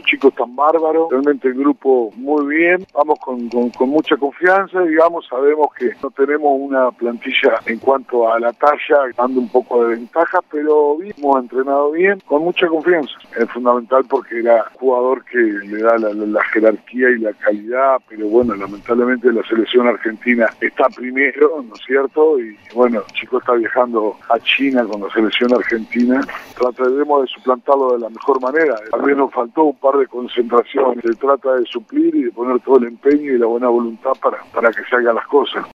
chicos tan bárbaros, realmente el grupo muy bien, vamos con mucha confianza, digamos, sabemos que no tenemos una plantilla en cuanto a la talla, dando un poco de ventaja, pero hemos entrenado bien, con mucha confianza. Es fundamental porque era un jugador que le da la jerarquía y la calidad, pero bueno, lamentablemente la selección argentina está primero, ¿no es cierto? Y bueno, el chico está viajando a China con la selección argentina, trataremos de suplantarlo de la mejor manera. Tal vez nos faltó un par de concentraciones, se trata de suplir y de poner todo el empeño y la buena voluntad para que se hagan las cosas.